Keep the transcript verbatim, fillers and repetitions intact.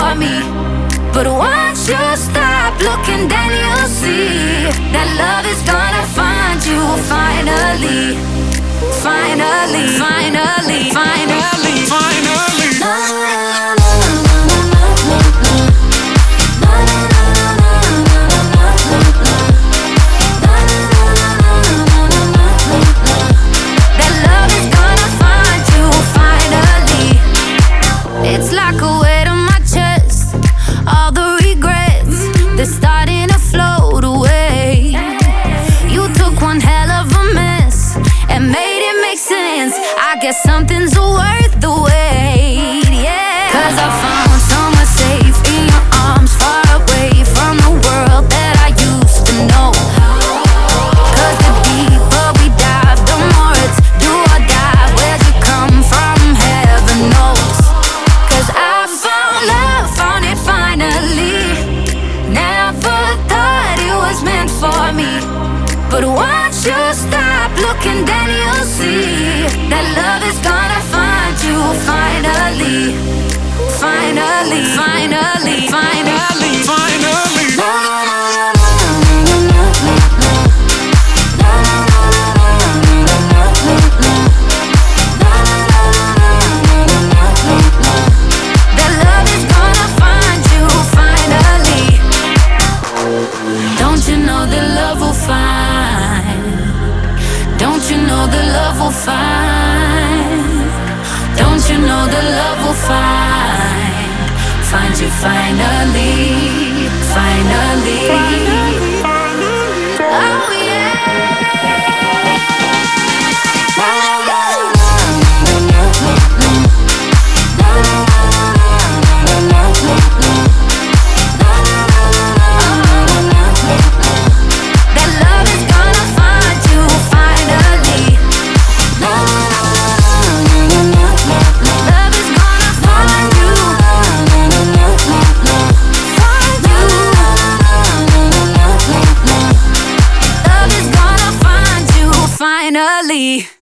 for me. But once you stop looking, then you'll see that love is gonna find you finally. Finally, finally, finally, finally. Na, na, na, na, na, na, na. It's like a weight on my chest. All the regrets, they're starting to float away. You took one hell of a mess and made it make sense. I guess something's worth the wait, yeah. Cause I found somewhere safe in your arms, far away from the world that I used to know. Cause the deeper we dive, the more it's do or die. Where'd you come from? Heaven knows. I found love, found it finally. Never thought it was meant for me. But once you stop looking, then you'll see that love is gonna find you finally. Finally, finally, finally, finally. Na, na, na, na, na, na, na. Don't you know that love will find? Don't you know that love will find? Don't you know that love will find? Find you finally, finally. Oh yeah. Finally.